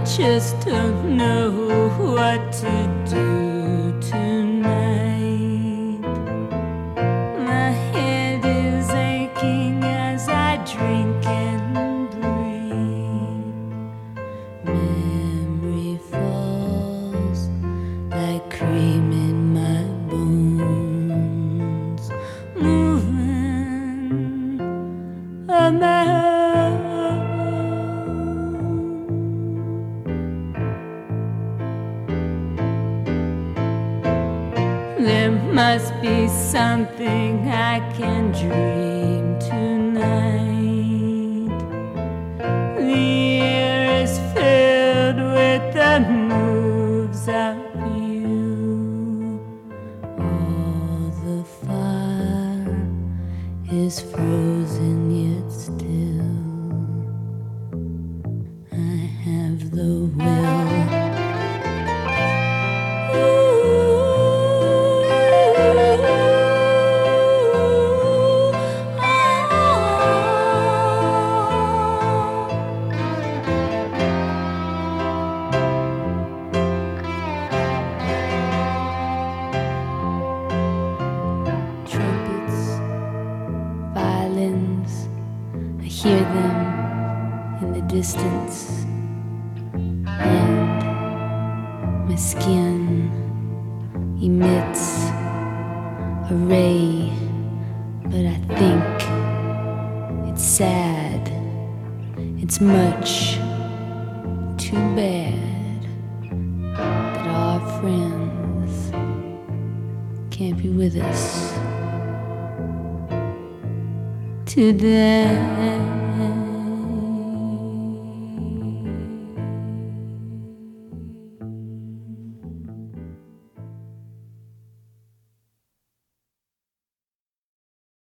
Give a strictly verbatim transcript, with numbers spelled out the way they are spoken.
just don't know what to do tonight. My head is aching as I drink and breathe. Memory falls like cream in my bones, moving a man. There must be something I can dream tonight. The air is filled with the moves of you. All the fire is frozen yet still. I have the will. Violins, I hear them in the distance, and my skin emits a ray, but I think it's sad, it's much too bad that our friends can't be with us today.